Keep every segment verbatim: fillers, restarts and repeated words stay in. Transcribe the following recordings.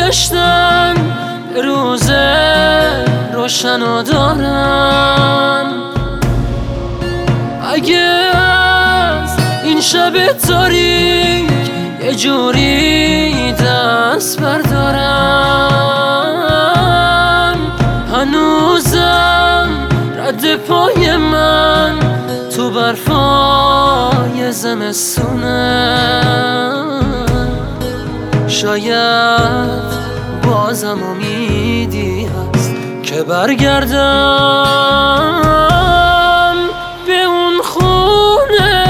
گذشتن به روز روشن و دارم. اگه از این شب تاریک یه جوری دست بردارم، هنوزم رد پای من تو برفای زمستونه. شاید بازم امیدی هست که برگردم به اون خونه.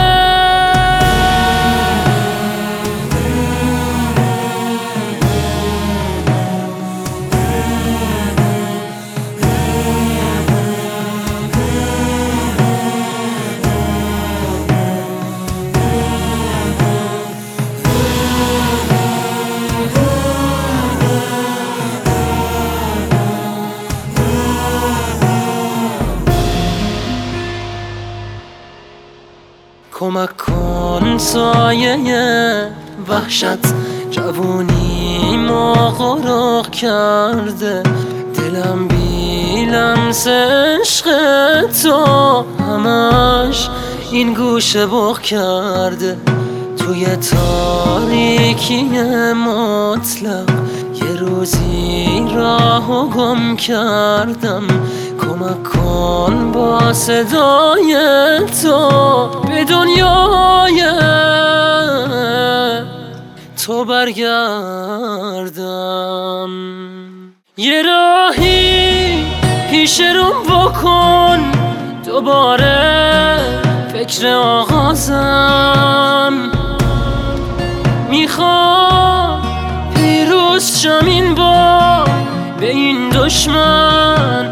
کمک کن سایه وحشت جوونیمو غرق کرده، دلم بی لمس عشق تو همش این گوشه بغ کرده. توی تاریکی مطلق یه روزی راهو گم کردم. کمک کن با صدای تو به دنیای تو برگردم. یه راهی پیش روم بکن دوباره فکر آغازم. میخوام پیروز شم این بار به این دشمن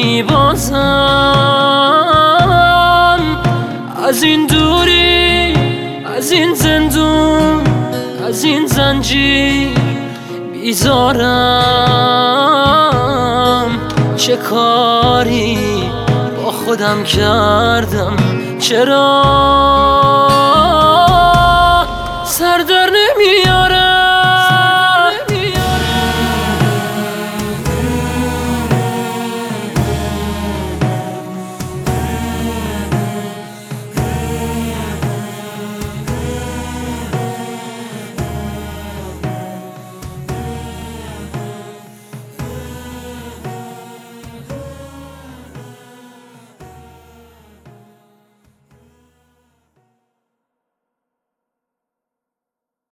نمیبازم. از این دوری، از این زندون، از این زنجیر بیزارم. چه کاری با خودم کردم، چرا سر در نمیارم.